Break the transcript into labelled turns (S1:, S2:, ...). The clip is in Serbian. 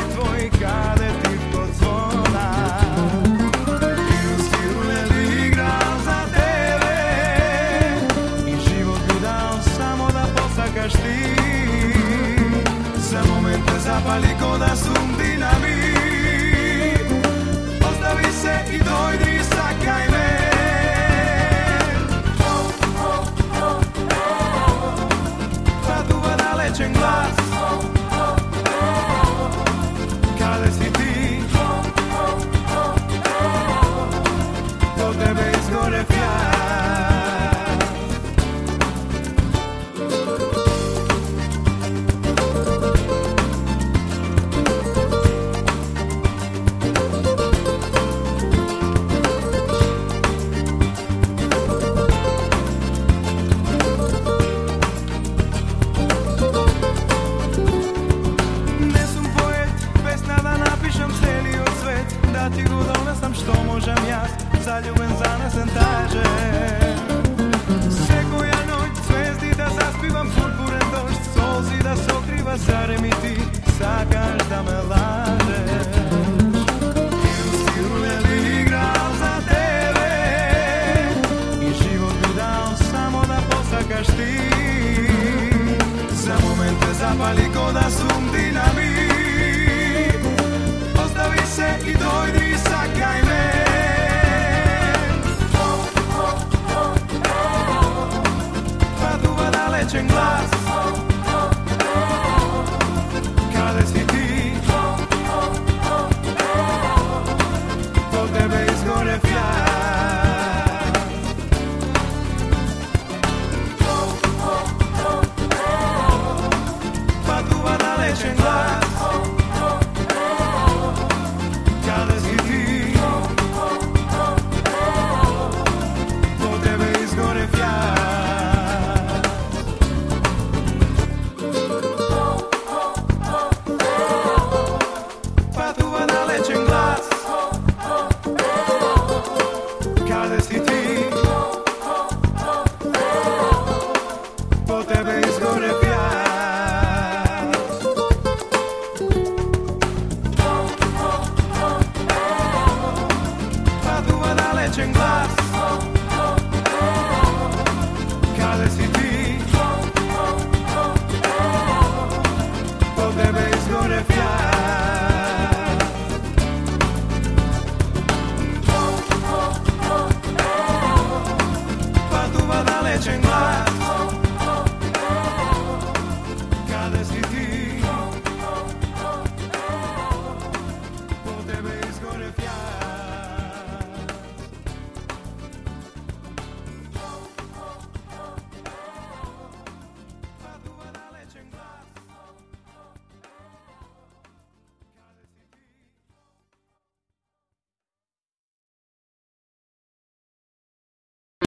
S1: tvoj kadetiv kod zvona. Film stilu ne bi igrao za tebe i život bi dao samo da posakaš ti. Za moment te zapali ko da sum dinamit. Ostavi se i dojdi sakaj me. Zaduva dalečen glas. Kada si ti, do tebe izgore fjak. Da ti go donesam što možem jaz, zaljuben zanesen tažem. Sekoja noć, zvezdi da zaspivam purpuren došt, solzi da sokriva, zare mi ti sakaš da me lažeš. Ili stilu ne bi igrao za tebe i život bi dao samo da posakaš ti. Za moment te zapali ko da sum dinamit.